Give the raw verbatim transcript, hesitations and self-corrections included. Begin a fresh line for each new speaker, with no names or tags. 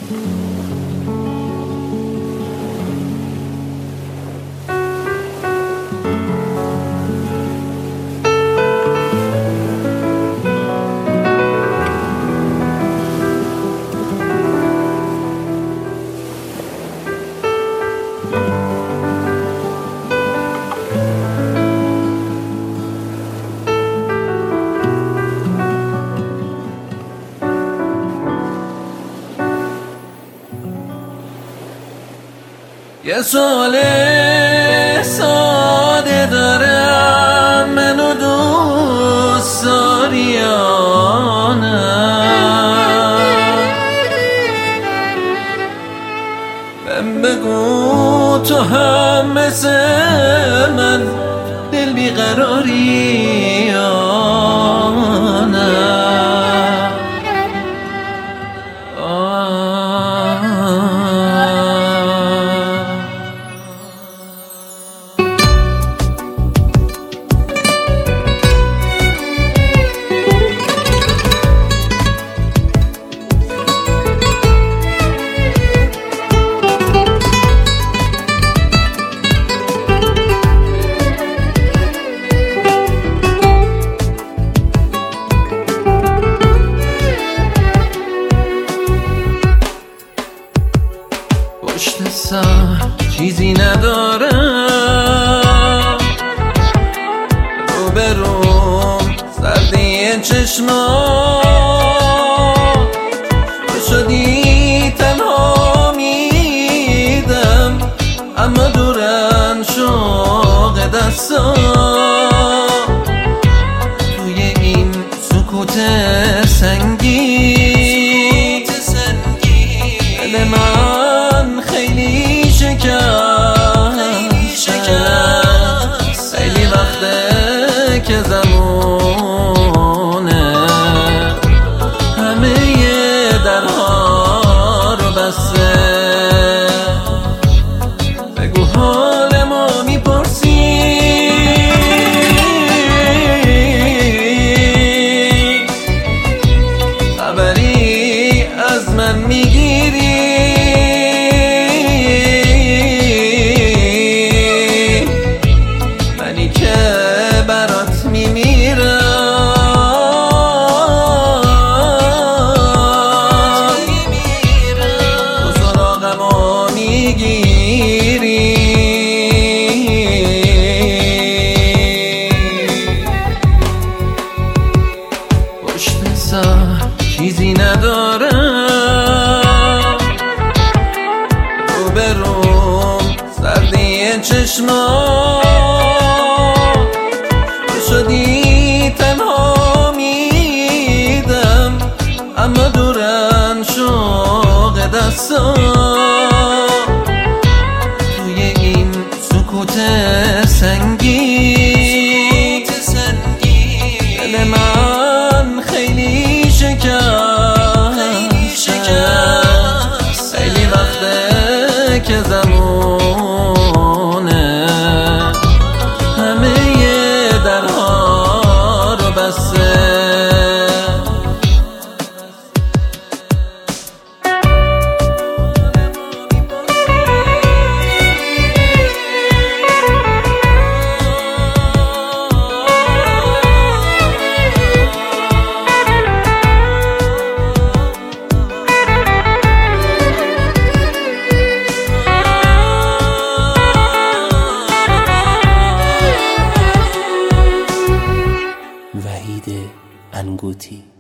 یه سوال ساده دارم، منو دوست داری یا نه؟ بهم بگو تو هم مثل من دل بیقراری یا نه؟ پشت سر چیزی ندارم، رو به روم سردی چشما شدی تنها میدم، اما دورن شوق دستا توی این سکوت سنگی دل من خیلی شکست، خیلی وقته که زمونه همه درها رو بسته. بگو حال ما میپرسی، خبری از من میگیری، برات میمیرم، تو سراغمو میگیری. پشت سر چیزی ندارم، رو به روم سردی چشما شدی تنها میدم، اما دورن شوق دستا توی این سکوت سنگی دل من خیلی شکست، خیلی وقته که زمونه همه درها رو بسته.
وحید انگوتی.